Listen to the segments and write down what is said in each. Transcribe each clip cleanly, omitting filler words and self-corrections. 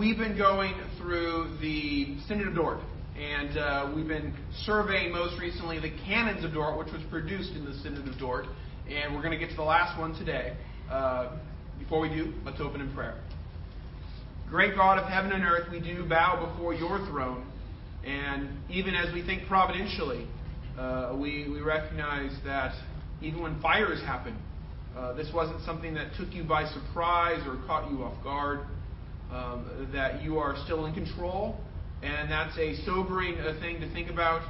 we've been going through the Synod of Dort, and we've been surveying most recently the Canons of Dort, which was produced in the Synod of Dort, and we're going to get to the last one today. Before we do, let's open in prayer. Great God of heaven and earth, we do bow before your throne, and even as we think providentially, we recognize that even when fires happen, this wasn't something that took you by surprise or caught you off guard, that you are still in control, and that's a sobering thing to think about.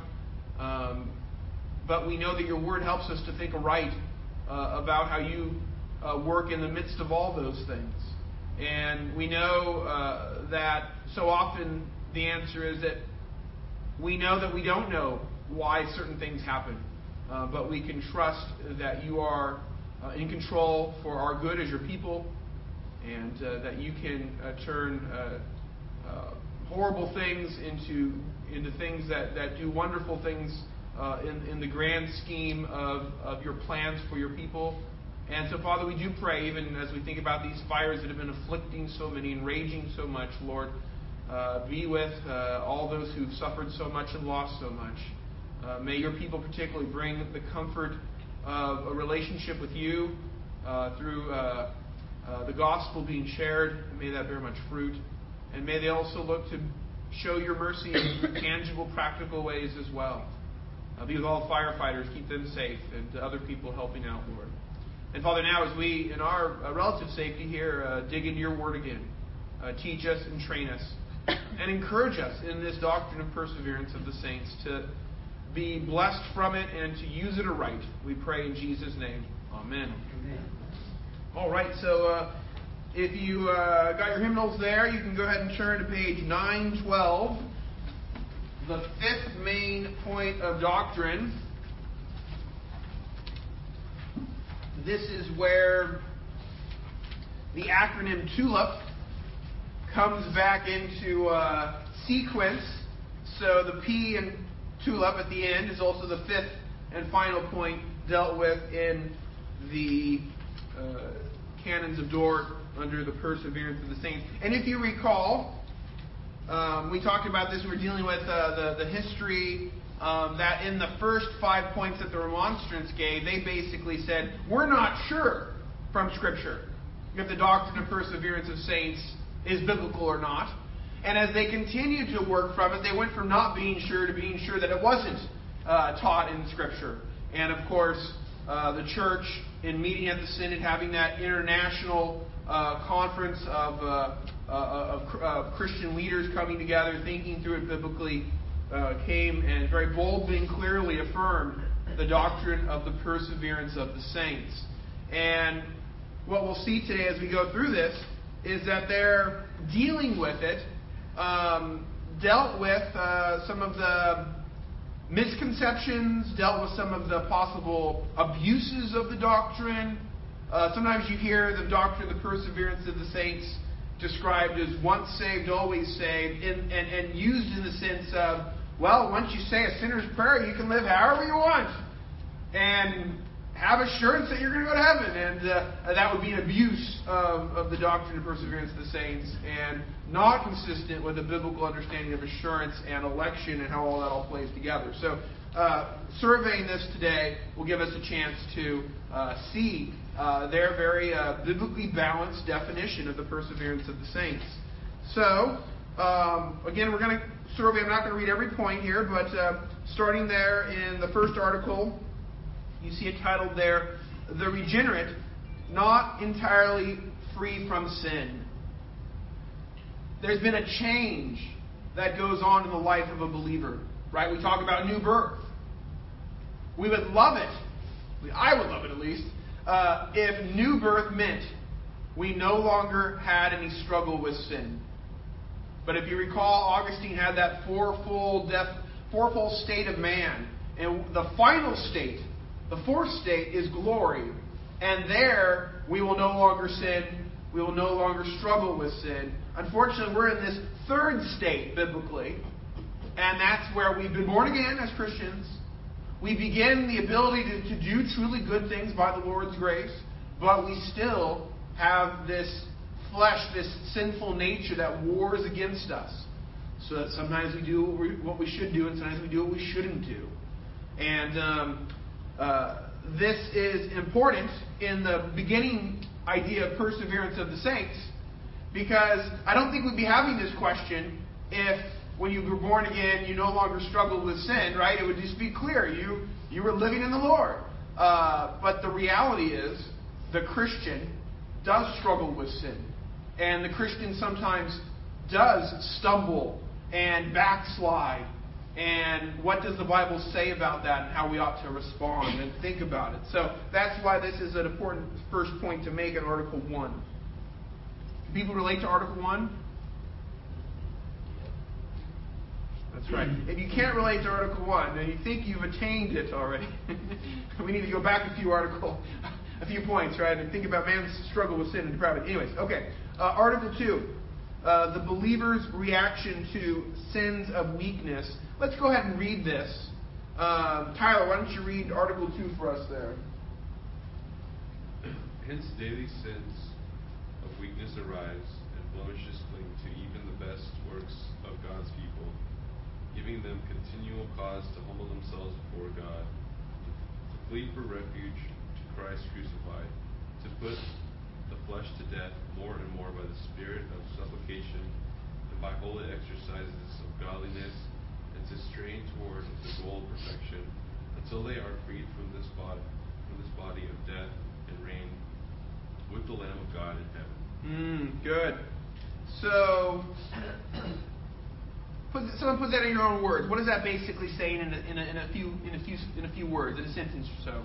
But we know that your word helps us to think aright about how you work in the midst of all those things. And we know that so often the answer is that we know that we don't know why certain things happen, but we can trust that you are in control for our good as your people, and that you can turn horrible things into things that do wonderful things in the grand scheme of your plans for your people. And so, Father, we do pray, even as we think about these fires that have been afflicting so many and raging so much, Lord, be with all those who've suffered so much and lost so much. May your people particularly bring the comfort of a relationship with you through the gospel being shared. May that bear much fruit. And may they also look to show your mercy in tangible, practical ways as well. Be with all firefighters, keep them safe, and other people helping out, Lord. And Father, now as we, in our relative safety here, dig into your word again, teach us and train us, and encourage us in this doctrine of perseverance of the saints to be blessed from it and to use it aright. We pray in Jesus' name. Amen. Amen. All right, so if you got your hymnals there, you can go ahead and turn to page 912. The fifth main point of doctrine. This is where the acronym TULIP comes back into sequence. So the P in TULIP at the end is also the fifth and final point dealt with in the Canons of Dort under the Perseverance of the Saints. And if you recall, we talked about this. We're dealing with the history that in the first 5 points that the Remonstrants gave, they basically said, we're not sure from Scripture if the doctrine of perseverance of saints is biblical or not. And as they continued to work from it, they went from not being sure to being sure that it wasn't taught in Scripture. And of course, the church, in meeting at the Synod, having that international conference of Christian leaders coming together, thinking through it biblically, came and very boldly and clearly affirmed the doctrine of the perseverance of the saints. And what we'll see today as we go through this is that they're dealing with it, dealt with some of the misconceptions, dealt with some of the possible abuses of the doctrine. Sometimes you hear the doctrine of the perseverance of the saints described as once saved, always saved, and used in the sense of, well, once you say a sinner's prayer, you can live however you want and have assurance that you're going to go to heaven. And that would be an abuse of the doctrine of perseverance of the saints, and not consistent with a biblical understanding of assurance and election and how all that all plays together. So surveying this today will give us a chance to see their very biblically balanced definition of the perseverance of the saints. So, again, we're going to survey. I'm not going to read every point here, but starting there in the first article, you see it titled there, The Regenerate, Not Entirely Free from Sin. There's been a change that goes on in the life of a believer, right? We talk about new birth. We would love it, I would love it at least, if new birth meant we no longer had any struggle with sin. But if you recall, Augustine had that fourfold state of man. And the final state, the fourth state, is glory. And there, we will no longer sin. We will no longer struggle with sin. Unfortunately, we're in this third state, biblically. And that's where we've been born again as Christians. We begin the ability to do truly good things by the Lord's grace. But we still have this flesh, this sinful nature that wars against us. So that sometimes we do what we should do, and sometimes we do what we shouldn't do. And this is important in the beginning idea of perseverance of the saints, because I don't think we'd be having this question if, when you were born again, you no longer struggled with sin, right? It would just be clear. You were living in the Lord. But the reality is, the Christian does struggle with sin. And the Christian sometimes does stumble and backslide. And what does the Bible say about that and how we ought to respond and think about it? So that's why this is an important first point to make in Article 1. Can people relate to Article 1? That's right. If you can't relate to Article 1, then you think you've attained it already. We need to go back a few points, right? And think about man's struggle with sin and depravity. Anyways, okay. Article 2. The believer's reaction to sins of weakness. Let's go ahead and read this. Tyler, why don't you read Article 2 for us there? Hence daily sins of weakness arise, and blemishes cling to even the best works of God's people, giving them continual cause to humble themselves before God, to flee for refuge to Christ crucified, to put the flesh to death more and more by the Spirit of supplication, and by holy exercises of godliness, and to strain toward the goal of perfection, until they are freed from this body of death, and reign with the Lamb of God in heaven. Good. So, someone put that in your own words. What is that basically saying in a few words, in a sentence or so?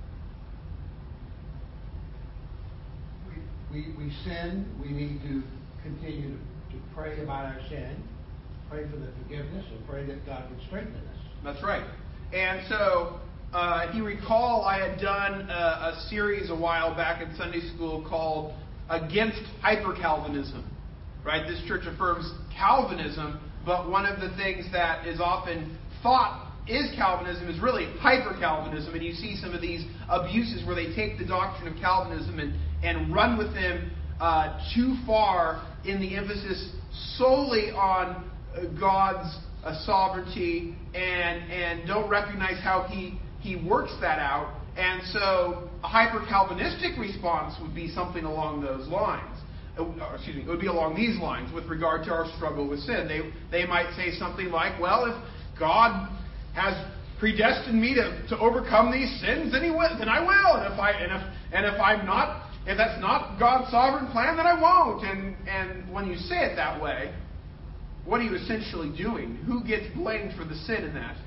We sin. We need to continue to pray about our sin, pray for the forgiveness, and pray that God would strengthen us. That's right. And so, if you recall, I had done a series a while back in Sunday school called Against Hyper-Calvinism. Right? This church affirms Calvinism, but one of the things that is often thought is Calvinism is really hyper-Calvinism. And you see some of these abuses where they take the doctrine of Calvinism and run with them too far in the emphasis solely on God's sovereignty and don't recognize how He works that out. And so a hyper-Calvinistic response would be something along those lines. It would be along these lines with regard to our struggle with sin. They might say something like, well, if God has predestined me to overcome these sins, then I will. And if that's not God's sovereign plan, then I won't. And when you say it that way, what are you essentially doing? Who gets blamed for the sin in that?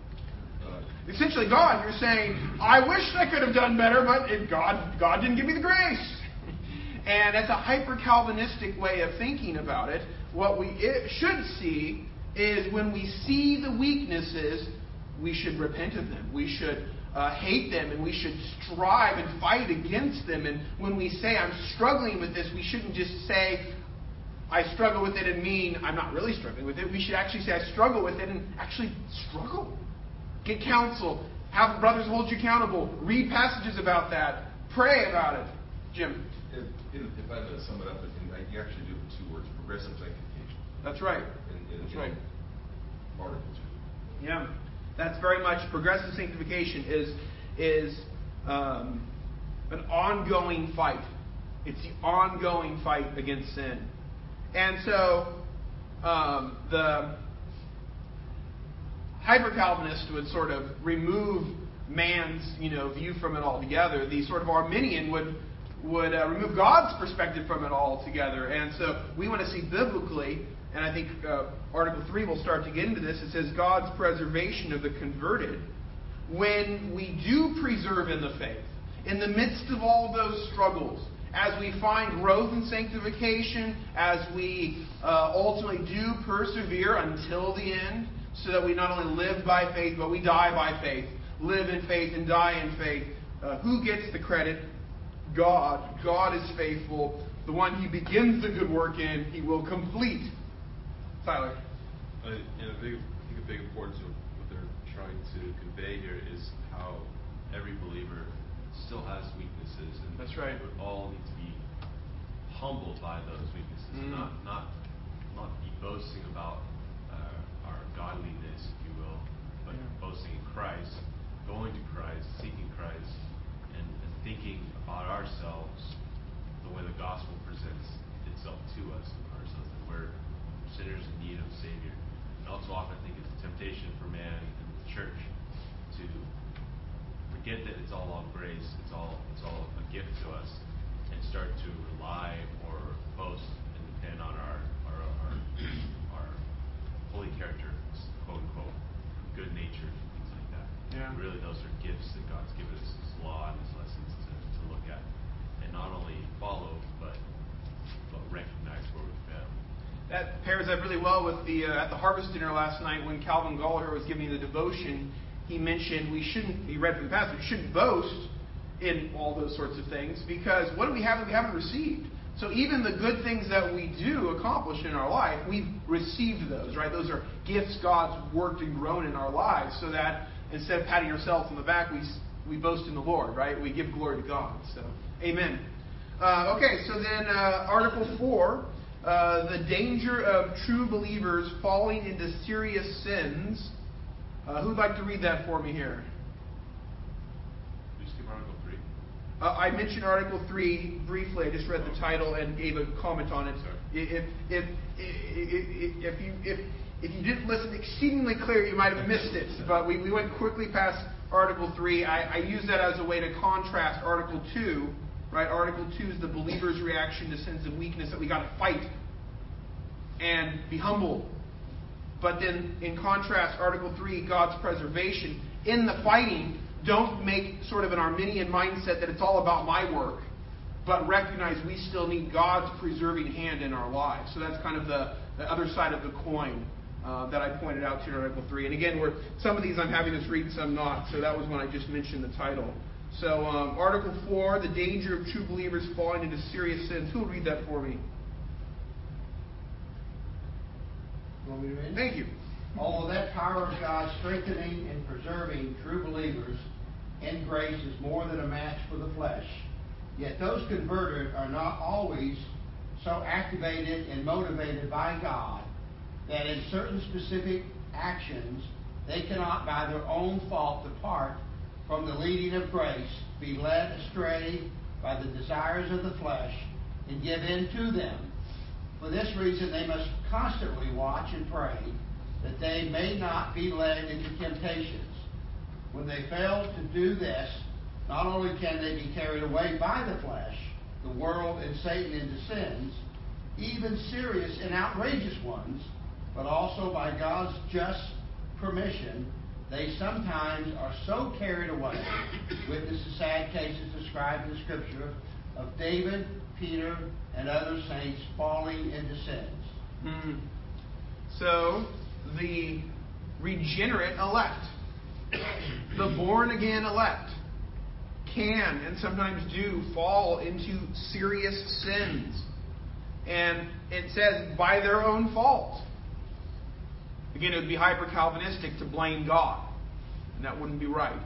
Essentially God. You're saying, I wish I could have done better, but God didn't give me the grace. And that's a hyper-Calvinistic way of thinking about it. What we should see is when we see the weaknesses, we should repent of them. We should hate them, and we should strive and fight against them. And when we say, I'm struggling with this, we shouldn't just say, I struggle with it and mean I'm not really struggling with it. We should actually say, I struggle with it and actually struggle. Get counsel. Have brothers hold you accountable. Read passages about that. Pray about it. Jim? If I had to sum it up, you actually do it in 2 words: progressive sanctification. That's right. That's right. Article 2. Yeah, that's very much progressive sanctification is an ongoing fight. It's the ongoing fight against sin, and so the hyper-Calvinist would sort of remove man's view from it altogether. The sort of Arminian would remove God's perspective from it altogether. And so we want to see biblically, and I think Article 3 will start to get into this. It says God's preservation of the converted when we do preserve in the faith, in the midst of all those struggles, as we find growth in sanctification, as we ultimately do persevere until the end, so that we not only live by faith, but we die by faith, live in faith and die in faith. Who gets the credit? God. God is faithful. The one He begins the good work in, He will complete. Tyler? I think a big importance of what they're trying to convey here is how every believer still has weaknesses. And that's right. we all need to be humbled by those weaknesses, not be boasting about our godliness, if you will, but boasting in Christ, going to Christ, seeking Christ, and thinking about ourselves the way the gospel presents itself to us, ourselves, that we're sinners in need of a Savior. And also often I think it's a temptation for man and the church to forget that it's all grace, it's all a gift to us, and start to rely or boast and depend on our holy character, quote unquote, good nature, things like that. Yeah. Really, those are gifts that God's given us, His law and His lessons to look at, and not only follow, but recognize where we fail. That pairs up really well with the at the harvest dinner last night when Calvin Gallagher was giving the devotion. He mentioned he read from the passage, we shouldn't boast in all those sorts of things, because what do we have that we haven't received? So even the good things that we do accomplish in our life, we've received those, right? Those are gifts God's worked and grown in our lives, so that instead of patting ourselves on the back, we boast in the Lord, right? We give glory to God. So, amen. Okay, so then Article 4, the danger of true believers falling into serious sins. Who'd like to read that for me here? We skip Article 3. I mentioned Article 3 briefly. I just read the title and gave a comment on it. Sorry. If you didn't listen exceedingly clear, you might have missed it. But we went quickly past Article 3. I use that as a way to contrast Article 2. Right? Article 2 is the believer's reaction to sins and weakness, that we got to fight and be humble. But then, in contrast, Article 3, God's preservation. In the fighting, don't make sort of an Arminian mindset that it's all about my work, but recognize we still need God's preserving hand in our lives. So that's kind of the other side of the coin that I pointed out to you in Article 3. And again, some of these I'm having us read, some not. So that was when I just mentioned the title. So Article 4, the danger of true believers falling into serious sins. Who will read that for me? You want me to read? Thank you. Although that power of God strengthening and preserving true believers in grace is more than a match for the flesh, yet those converted are not always so activated and motivated by God that in certain specific actions they cannot by their own fault depart from the leading of grace, be led astray by the desires of the flesh, and give in to them. For this reason they must constantly watch and pray that they may not be led into temptations. When they fail to do this, not only can they be carried away by the flesh, the world, and Satan into sins, even serious and outrageous ones, but also by God's just permission, they sometimes are so carried away. Witness the sad cases described in the Scripture of David, Peter, and other saints falling into sins. So, the regenerate elect, the born-again elect, can and sometimes do fall into serious sins. And it says, by their own fault. Again, it would be hyper-Calvinistic to blame God. And that wouldn't be right.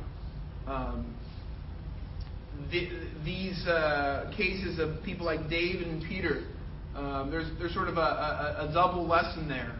These cases of people like David and Peter, there's sort of a double lesson there.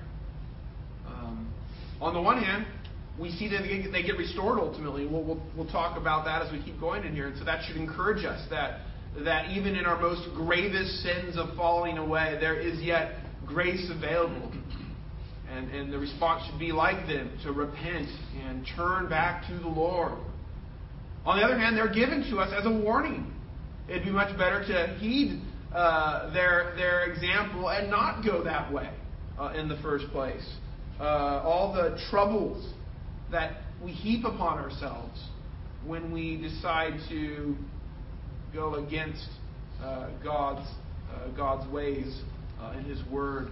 On the one hand, we see that they get restored ultimately. We'll talk about that as we keep going in here. And so that should encourage us that even in our most gravest sins of falling away, there is yet grace available. And the response should be like them, to repent and turn back to the Lord. On the other hand, they're given to us as a warning. It'd be much better to heed their example and not go that way in the first place. All the troubles that we heap upon ourselves when we decide to go against God's ways and His Word.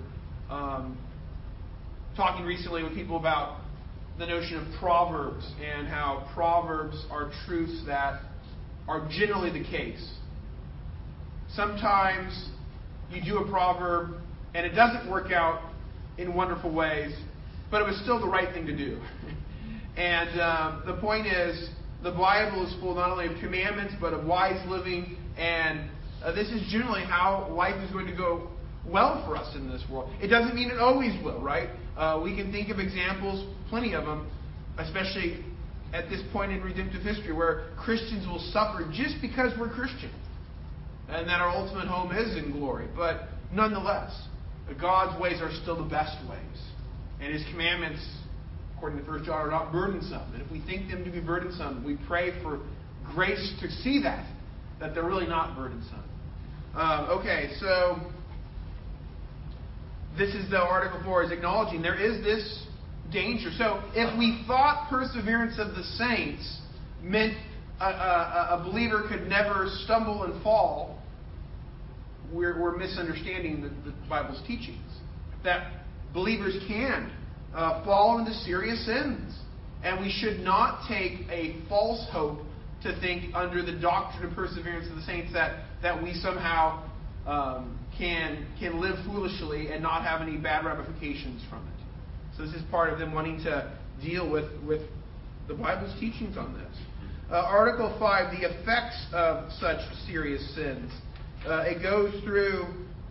Talking recently with people about the notion of Proverbs and how Proverbs are truths that are generally the case. Sometimes you do a proverb and it doesn't work out in wonderful ways, but it was still the right thing to do. And the point is, the Bible is full not only of commandments, but of wise living and This is generally how life is going to go well for us in this world. It doesn't mean it always will, right? We can think of examples, plenty of them, especially at this point in redemptive history, where Christians will suffer just because we're Christian, and that our ultimate home is in glory. But nonetheless, God's ways are still the best ways, and His commandments, according to 1 John, are not burdensome. And if we think them to be burdensome, we pray for grace to see that they're really not burdensome. Okay, so this is the Article 4 is acknowledging there is this danger. So if we thought perseverance of the saints meant a believer could never stumble and fall, we're misunderstanding the Bible's teachings. That believers can fall into serious sins. And we should not take a false hope to think under the doctrine of perseverance of the saints that we somehow can live foolishly and not have any bad ramifications from it. So this is part of them wanting to deal with the Bible's teachings on this. Article 5, the effects of such serious sins. It goes through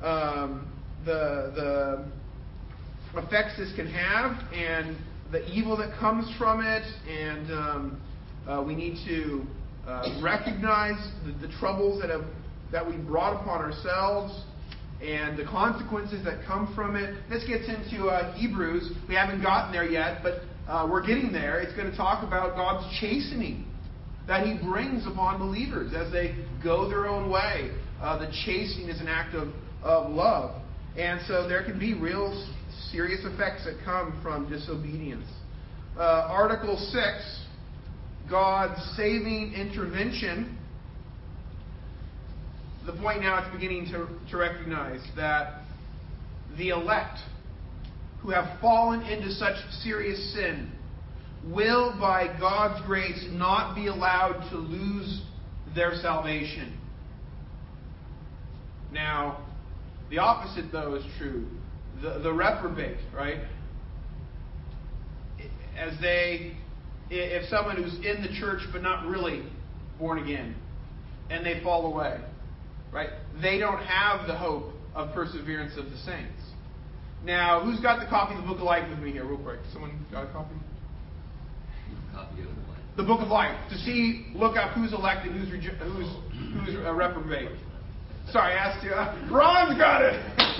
the effects this can have and the evil that comes from it, and we need to recognize the troubles that we brought upon ourselves and the consequences that come from it. This gets into Hebrews. We haven't gotten there yet, but we're getting there. It's going to talk about God's chastening that He brings upon believers as they go their own way. The chastening is an act of love. And so there can be real serious effects that come from disobedience. Article 6, God's saving intervention. The point now it's beginning to recognize that the elect who have fallen into such serious sin will, by God's grace, not be allowed to lose their salvation. Now, the opposite, though, is true. The reprobate, right? If someone who's in the church but not really born again, and they fall away, right? They don't have the hope of perseverance of the saints. Now, who's got the copy of the Book of Life with me here, real quick? Someone got a copy? Copy of what? The Book of Life. Look up who's elected, who's a reprobate. Sorry, I asked you. Ron's got it.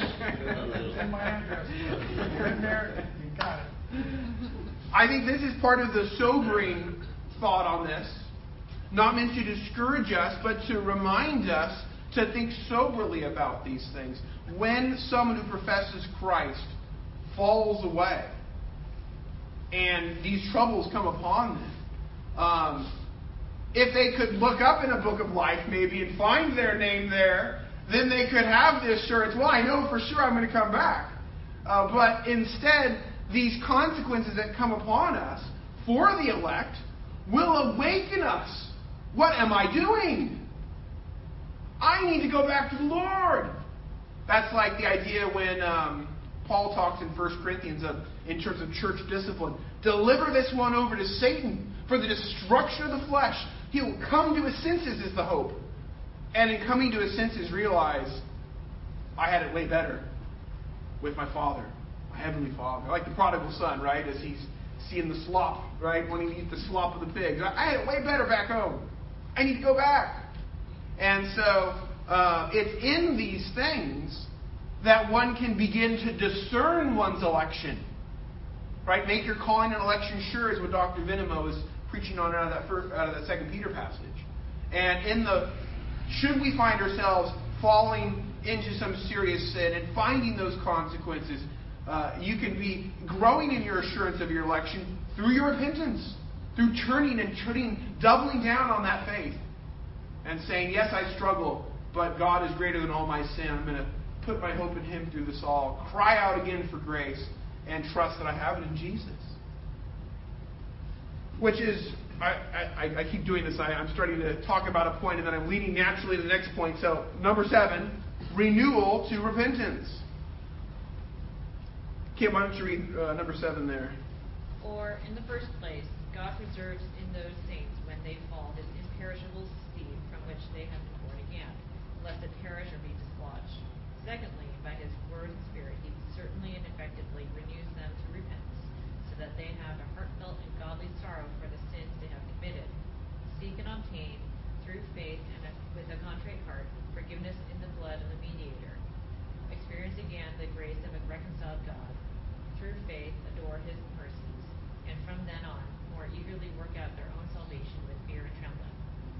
In my address. Written there. You got it. I think this is part of the sobering thought on this. Not meant to discourage us, but to remind us to think soberly about these things. When someone who professes Christ falls away and these troubles come upon them, if they could look up in a Book of Life maybe and find their name there, then they could have the assurance, well, I know for sure I'm going to come back. But instead, these consequences that come upon us for the elect will awaken us. What am I doing? I need to go back to the Lord. That's like the idea when Paul talks in 1 Corinthians in terms of church discipline. Deliver this one over to Satan for the destruction of the flesh. He will come to his senses is the hope. And in coming to his senses realize, I had it way better with my Father, my Heavenly Father. Like the prodigal son, right? As he's seeing the slop, right? Wanting to eat the slop of the pigs. I had it way better back home. I need to go back. And so it's in these things that one can begin to discern one's election. Right? Make your calling and election sure is what Dr. Venemo is preaching on out of that 2 Peter passage. And should we find ourselves falling into some serious sin and finding those consequences, you can be growing in your assurance of your election through your repentance, through turning and doubling down on that faith and saying, yes, I struggle, but God is greater than all my sin. I'm going to put my hope in Him through this all. Cry out again for grace and trust that I have it in Jesus. Which is, I keep doing this. I'm starting to talk about a point and then I'm leading naturally to the next point. So, number 7, renewal to repentance. Kim, why don't you read number 7 there? Or, in the first place, God preserves in those saints when they fall this imperishable seed from which they have been born again, lest it obtain, through faith and with a contrite heart, forgiveness in the blood of the mediator. Experience again the grace of a reconciled God. Through faith, adore his mercies, and from then on, more eagerly work out their own salvation with fear and trembling.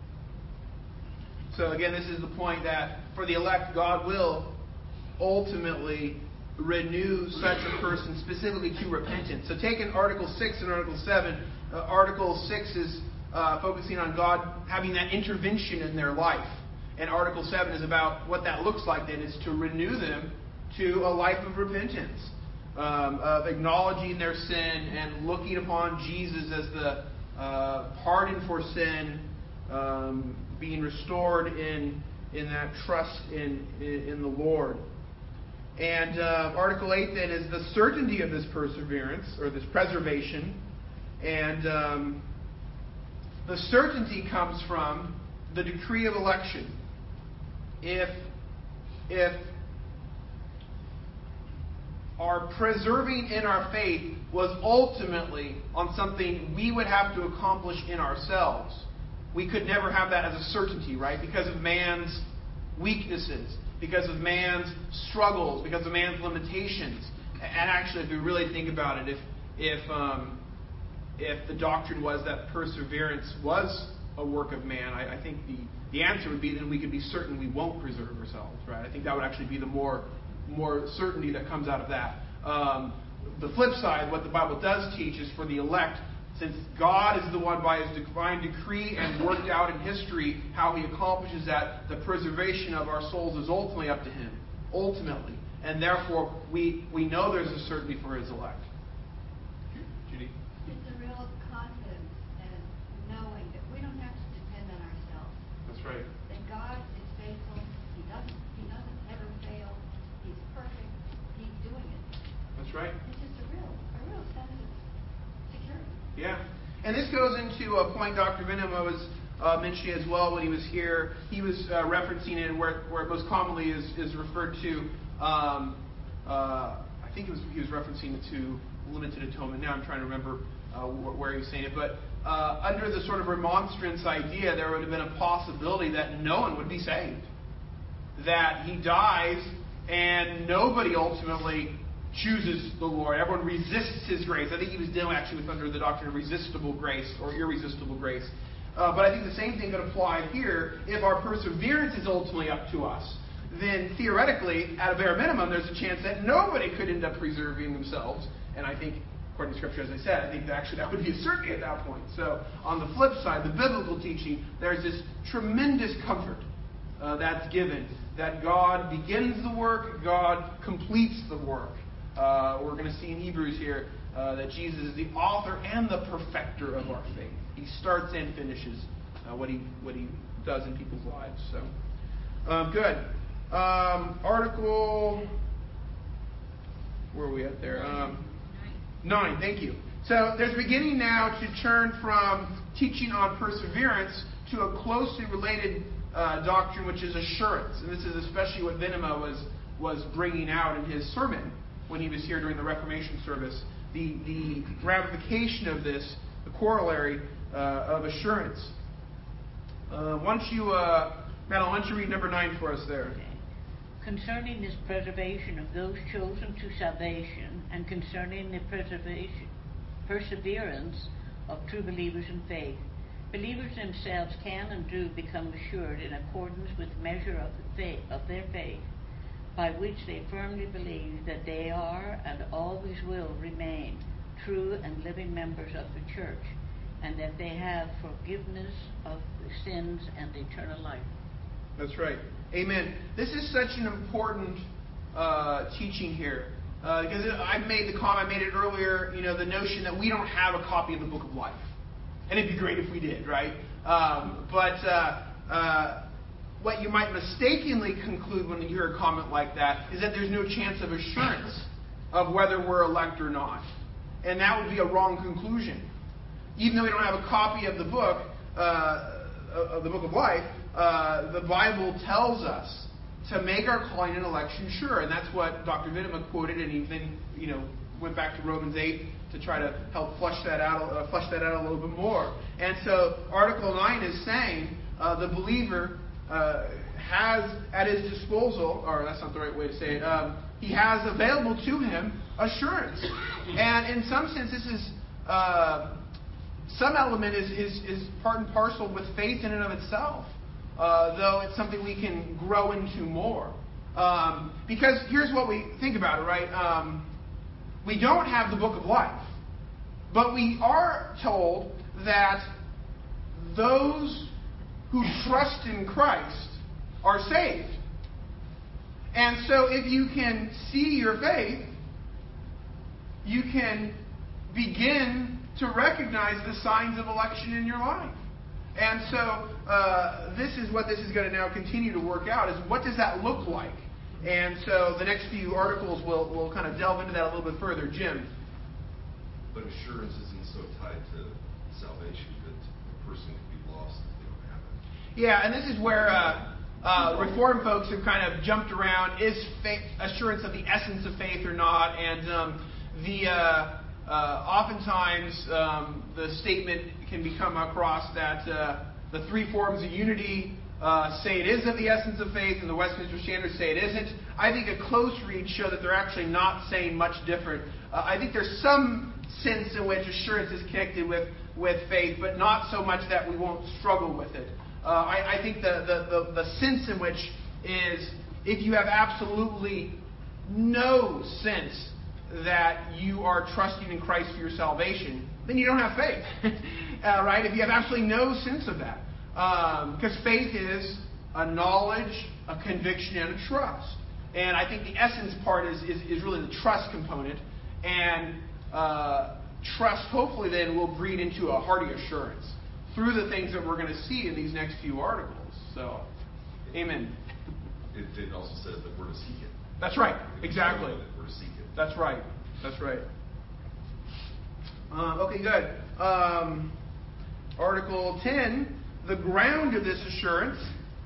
So again, this is the point that for the elect, God will ultimately renew such a person specifically to repentance. So taking Article 6 and Article 7, Article 6 is focusing on God having that intervention in their life. And Article 7 is about what that looks like then, is to renew them to a life of repentance, of acknowledging their sin and looking upon Jesus as the pardon for sin, being restored in that trust in the Lord. And Article 8 then is the certainty of this perseverance, or this preservation. And the certainty comes from the decree of election. If our preserving in our faith was ultimately on something we would have to accomplish in ourselves, we could never have that as a certainty, right? Because of man's weaknesses, because of man's struggles, because of man's limitations. And actually, if we really think about it, if the doctrine was that perseverance was a work of man, I think the answer would be that we could be certain we won't preserve ourselves, right? I think that would actually be the more certainty that comes out of that. The flip side, what the Bible does teach is for the elect, since God is the one by his divine decree and worked out in history how he accomplishes that, the preservation of our souls is ultimately up to him. Ultimately. And therefore, we know there's a certainty for his elect. Judy? It's a real confidence and knowing that we don't have to depend on ourselves. That's right. That God is faithful. He doesn't ever fail. He's perfect. He's doing it. That's right. It's just a real sense of security. Yeah. And this goes into a point Dr. Venema was mentioning as well when he was here. He was referencing it where it most commonly is referred to. I think he was referencing it to limited atonement. Now I'm trying to remember where he was saying it. But under the sort of remonstrance idea, there would have been a possibility that no one would be saved. That he dies and nobody ultimately chooses the Lord. Everyone resists his grace. I think he was dealing actually with under the doctrine of resistible grace or irresistible grace. But I think the same thing could apply here. If our perseverance is ultimately up to us, then theoretically, at a bare minimum, there's a chance that nobody could end up preserving themselves. And I think, according to Scripture, as I said, I think that actually that would be a certainty at that point. So on the flip side, the biblical teaching, there's this tremendous comfort that's given, that God begins the work, God completes the work. We're going to see in Hebrews here that Jesus is the author and the perfecter of our faith. He starts and finishes what he does in people's lives. So, good. Article, where are we at there? 9. Thank you. So there's beginning now to turn from teaching on perseverance to a closely related doctrine, which is assurance. And this is especially what Venema was bringing out in his sermon when he was here during the Reformation service. The ramification of this, the corollary of assurance. Why don't you, Madeline, why don't you read number 9 for us there? Okay. Concerning this preservation of those chosen to salvation, and concerning the perseverance of true believers in faith, believers themselves can and do become assured in accordance with the measure of their faith, by which they firmly believe that they are and always will remain true and living members of the church, and that they have forgiveness of sins and eternal life. That's right. Amen. This is such an important teaching here. Because I made the comment, I made it earlier, the notion that we don't have a copy of the Book of Life. And it'd be great if we did, right? But what you might mistakenly conclude when you hear a comment like that is that there's no chance of assurance of whether we're elect or not. And that would be a wrong conclusion. Even though we don't have a copy of the book of Life, the Bible tells us to make our calling and election sure. And that's what Dr. Venema quoted, and he then went back to Romans 8 to try to help flesh that out a little bit more. And so Article 9 is saying the believer has at his disposal, or that's not the right way to say it, he has available to him assurance. And in some sense, this is some element is part and parcel with faith in and of itself, though it's something we can grow into more. Because here's what we think about it, right? We don't have the book of life, but we are told that those who trust in Christ are saved. And so if you can see your faith, you can begin to recognize the signs of election in your life. And so this is what this is going to now continue to work out, is what does that look like? And so the next few articles will kind of delve into that a little bit further. Jim? But assurance isn't so tied to salvation that a person could be lost if they don't have it. Yeah, and this is where Reformed folks have kind of jumped around. Is faith, assurance of the essence of faith or not? And oftentimes the statement can become across that the three forms of unity say it is of the essence of faith, and the Westminster Standards say it isn't. I think a close read show that they're actually not saying much different. I think there's some sense in which assurance is connected with faith, but not so much that we won't struggle with it. I think the sense in which is if you have absolutely no sense that you are trusting in Christ for your salvation, then you don't have faith. Right? If you have absolutely no sense of that. Because faith is a knowledge, a conviction, and a trust. And I think the essence part is really the trust component. And trust, hopefully, then will breed into a hearty assurance through the things that we're going to see in these next few articles. So, amen. It also says that we're to seek it. That's right. Exactly. We're to seek it. That's right. That's right. Okay, good. Article 10, the ground of this assurance.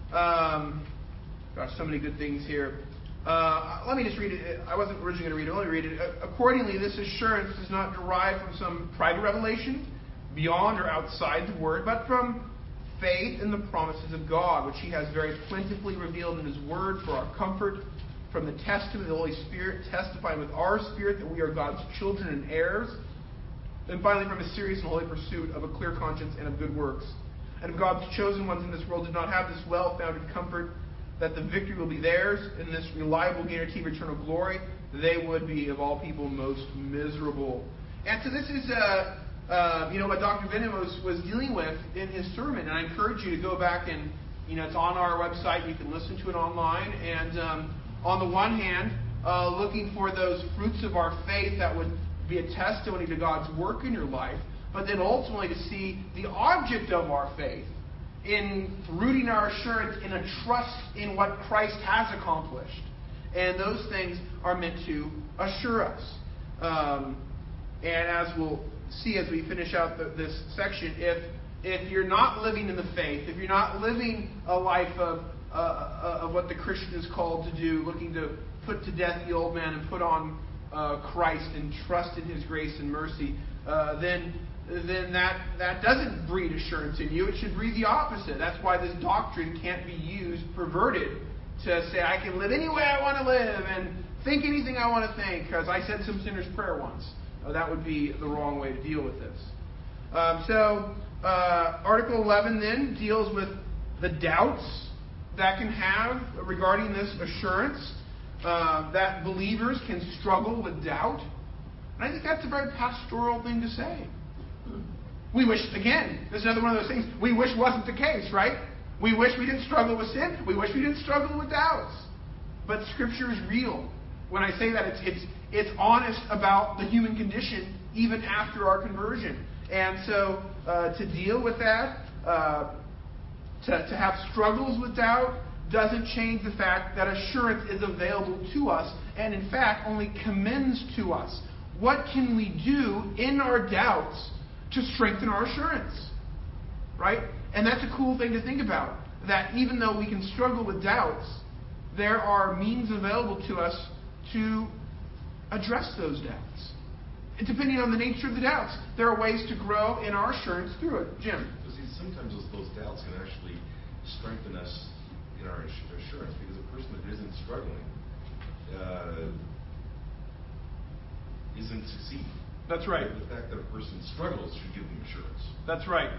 Gosh, so many good things here. Let me just read it. I wasn't originally going to read it. Let me read it. Accordingly, this assurance does not derive from some private revelation beyond or outside the Word, but from faith in the promises of God, which He has very plentifully revealed in His Word for our comfort, from the testament of the Holy Spirit, testifying with our spirit that we are God's children and heirs, and finally from a serious and holy pursuit of a clear conscience and of good works. And if God's chosen ones in this world did not have this well-founded comfort that the victory will be theirs in this reliable guarantee of eternal glory, they would be, of all people, most miserable. And so this is what Dr. Venom was dealing with in his sermon. And I encourage you to go back and, it's on our website. You can listen to it online. And on the one hand, looking for those fruits of our faith that would be a testimony to God's work in your life, but then ultimately to see the object of our faith in rooting our assurance in a trust in what Christ has accomplished. And those things are meant to assure us. And as we'll see as we finish out this section, if you're not living in the faith, if you're not living a life of what the Christian is called to do, looking to put to death the old man and put on Christ and trust in His grace and mercy, then that doesn't breed assurance in you. It should breed the opposite. That's why this doctrine can't be used, perverted, to say I can live any way I want to live and think anything I want to think, because I said some sinner's prayer once. That would be the wrong way to deal with this. Article 11 then deals with the doubts that can have regarding this assurance, that believers can struggle with doubt. And I think that's a very pastoral thing to say. We wish, again, this is another one of those things, we wish wasn't the case, right? We wish we didn't struggle with sin. We wish we didn't struggle with doubts. But Scripture is real. When I say that, it's honest about the human condition even after our conversion. And so to deal with that, to have struggles with doubt, doesn't change the fact that assurance is available to us and in fact only commends to us. What can we do in our doubts to strengthen our assurance? Right? And that's a cool thing to think about. That even though we can struggle with doubts, there are means available to us to address those doubts depending on the nature of the doubts, there are ways to grow in our assurance through it. Jim? Because sometimes those doubts can actually strengthen us in our assurance, because a person that isn't struggling isn't succeeding. That's right. The fact that a person struggles should give them assurance. That's right.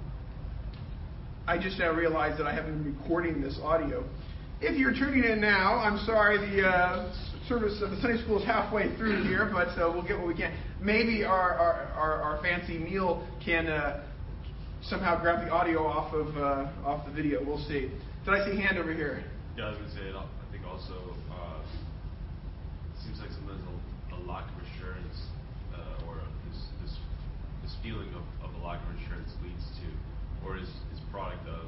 I just now realized that I haven't been recording this audio. If you're tuning in now, I'm sorry, the service of the Sunday school is halfway through here, but we'll get what we can. Maybe our fancy Neil can somehow grab the audio off the video. We'll see. Did I see a hand over here? Yeah, I was going to say, I think also it seems like sometimes a lack of assurance or this feeling of a lack of assurance leads to, or is product of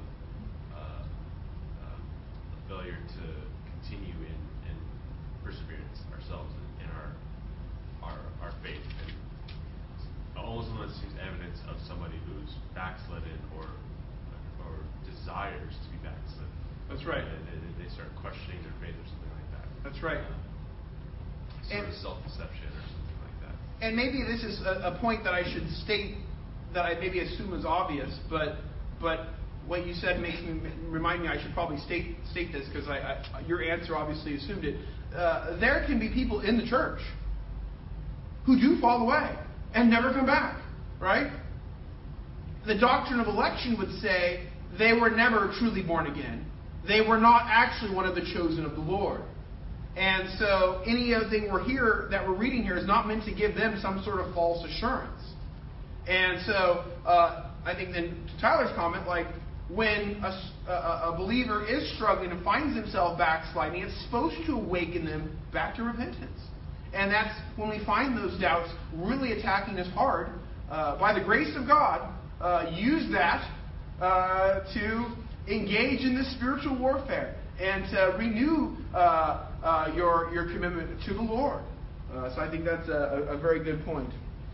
a failure to continue in perseverance ourselves in our faith. And almost sometimes seems evidence of somebody who's backslidden or desires to be backslidden. That's right. And they start questioning their faith or something like that. That's right. Sort of self-deception or something like that. And maybe this is a point that I should state that I maybe assume is obvious, but what you said makes me remind me I should probably state this, because your answer obviously assumed it. There can be people in the church who do fall away and never come back, right? The doctrine of election would say they were never truly born again. They were not actually one of the chosen of the Lord. And so any other thing we're reading here is not meant to give them some sort of false assurance. And so I think then to Tyler's comment, like when a believer is struggling and finds himself backsliding, it's supposed to awaken them back to repentance. And that's when we find those doubts really attacking us hard. By the grace of God, use that to engage in this spiritual warfare and to renew your commitment to the Lord. So I think that's a very good point.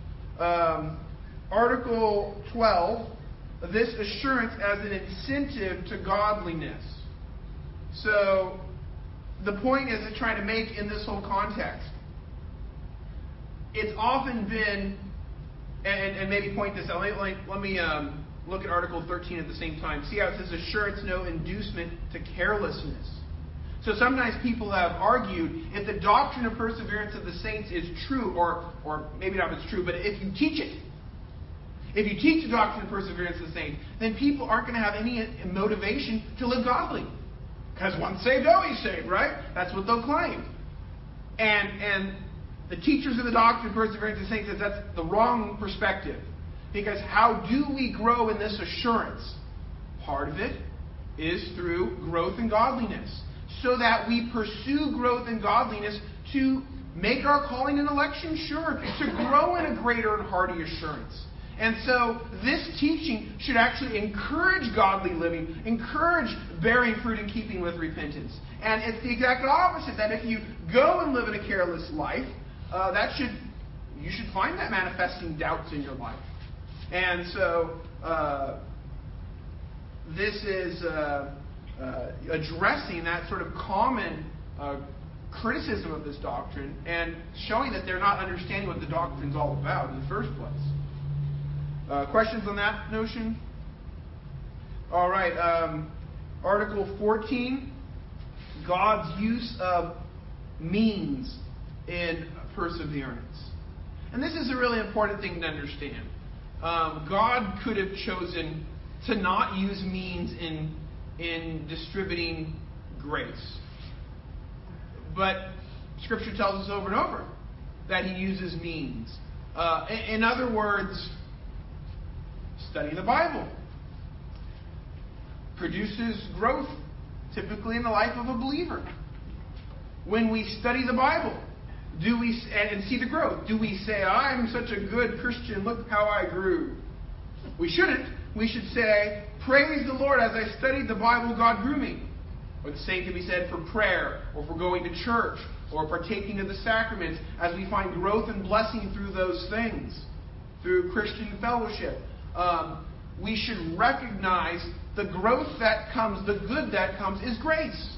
Article 12, this assurance as an incentive to godliness. So the point is it's trying to make in this whole context. It's often been, and maybe point this out, let me look at Article 13 at the same time. See how it says assurance, no inducement to carelessness. So sometimes people have argued if the doctrine of perseverance of the saints is true, or maybe not if it's true, but if you teach it, if you teach the doctrine of perseverance of the saints, then people aren't going to have any motivation to live godly. Because once saved, always saved, right? That's what they'll claim. And the teachers of the doctrine of perseverance of the saints says that's the wrong perspective. Because how do we grow in this assurance? Part of it is through growth in godliness. So that we pursue growth in godliness to make our calling and election sure. To grow in a greater and hearty assurance. And so this teaching should actually encourage godly living, encourage bearing fruit in keeping with repentance. And it's the exact opposite, that if you go and live in a careless life, you should find that manifesting doubts in your life. And so this is addressing that sort of common criticism of this doctrine and showing that they're not understanding what the doctrine's all about in the first place. Questions on that notion? All right. Article 14, God's use of means in perseverance. And this is a really important thing to understand. God could have chosen to not use means in distributing grace. But Scripture tells us over and over that He uses means. In other words, study the Bible produces growth, typically in the life of a believer. When we study the Bible, and see the growth, do we say, I'm such a good Christian, look how I grew? We shouldn't. We should say, praise the Lord, as I studied the Bible, God grew me. Or the same can be said for prayer, or for going to church, or partaking of the sacraments, as we find growth and blessing through those things, through Christian fellowship. We should recognize the growth that comes, the good that comes, is grace.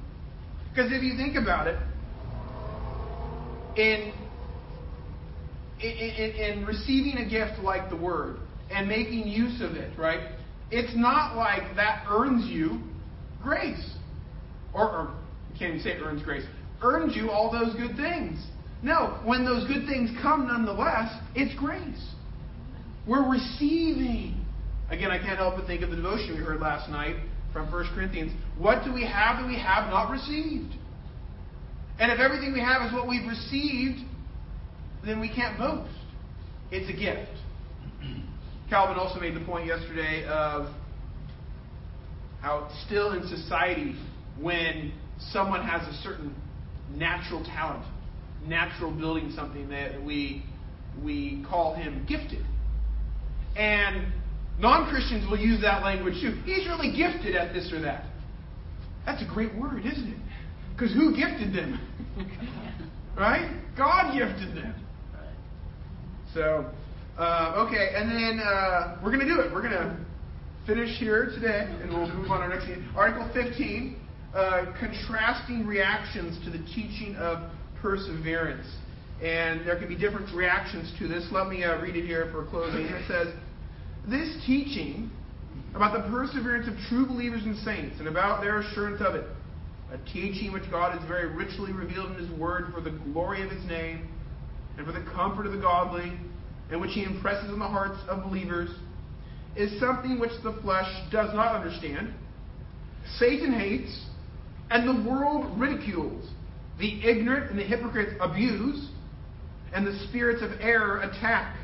Because if you think about it, in in receiving a gift like the Word and making use of it, right? It's not like that earns you grace. Or you can't even say it earns grace. Earns you all those good things. No, when those good things come nonetheless, it's grace. We're receiving. Again, I can't help but think of the devotion we heard last night from 1 Corinthians. What do we have that we have not received? And if everything we have is what we've received, then we can't boast. It's a gift. Calvin also made the point yesterday of how still in society, when someone has a certain natural talent, natural building something, that we call him gifted. And non-Christians will use that language too. He's really gifted at this or that. That's a great word, isn't it? Because who gifted them? Right? God gifted them. So, okay, and then we're going to do it. We're going to finish here today, and we'll move on to our next meeting. Article 15, contrasting reactions to the teaching of perseverance. And there can be different reactions to this. Let me read it here for closing. It says, this teaching about the perseverance of true believers and saints and about their assurance of it, a teaching which God has very richly revealed in His Word for the glory of His name and for the comfort of the godly, and which He impresses on the hearts of believers, is something which the flesh does not understand, Satan hates, and the world ridicules, the ignorant and the hypocrites abuse, and the spirits of error attack.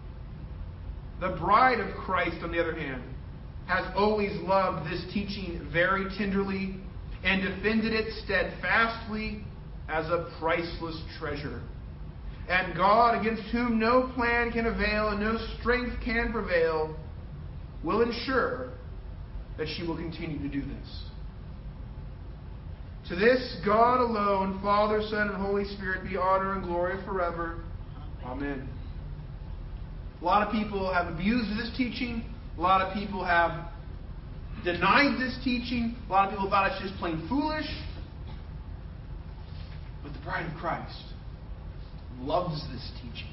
The bride of Christ, on the other hand, has always loved this teaching very tenderly and defended it steadfastly as a priceless treasure. And God, against whom no plan can avail and no strength can prevail, will ensure that she will continue to do this. To this God alone, Father, Son, and Holy Spirit, be honor and glory forever. Amen. A lot of people have abused this teaching. A lot of people have denied this teaching. A lot of people thought it's just plain foolish. But the bride of Christ loves this teaching.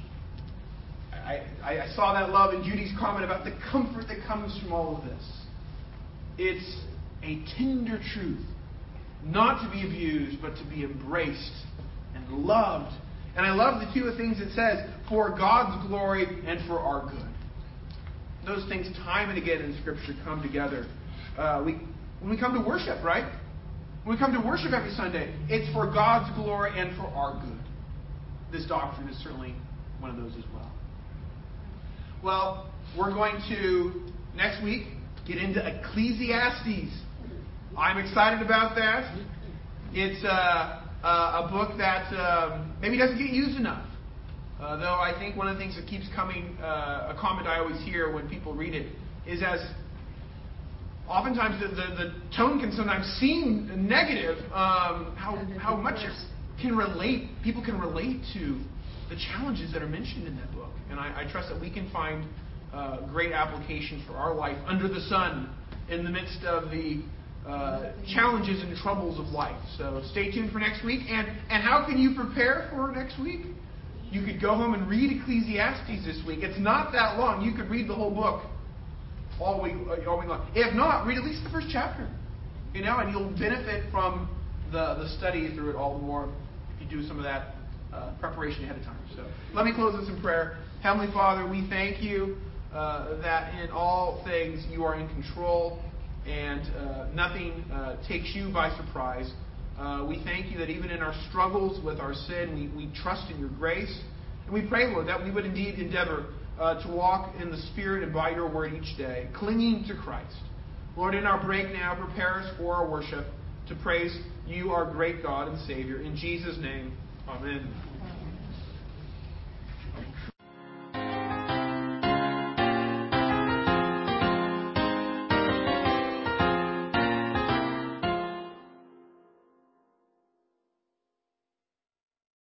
I saw that love in Judy's comment about the comfort that comes from all of this. It's a tender truth, not to be abused, but to be embraced and loved. And I love the two things it says, for God's glory and for our good. Those things time and again in Scripture come together. When we come to worship, right? When we come to worship every Sunday, it's for God's glory and for our good. This doctrine is certainly one of those as well. Well, we're going to, next week, get into Ecclesiastes. I'm excited about that. It's a book that maybe doesn't get used enough. Though I think one of the things that keeps coming, a comment I always hear when people read it, is as oftentimes the tone can sometimes seem negative, how much people can relate to the challenges that are mentioned in that book. And I trust that we can find great applications for our life under the sun in the midst of the challenges and troubles of life. So stay tuned for next week. And how can you prepare for next week? You could go home and read Ecclesiastes this week. It's not that long. You could read the whole book all week long. If not, read at least the first chapter. And you'll benefit from the study through it all the more if you do some of that preparation ahead of time. So let me close this in prayer. Heavenly Father, we thank you that in all things you are in control and nothing takes you by surprise. We thank you that even in our struggles with our sin, we trust in your grace. And we pray, Lord, that we would indeed endeavor to walk in the Spirit and by your word each day, clinging to Christ. Lord, in our break now, prepare us for our worship to praise you, our great God and Savior. In Jesus' name, amen.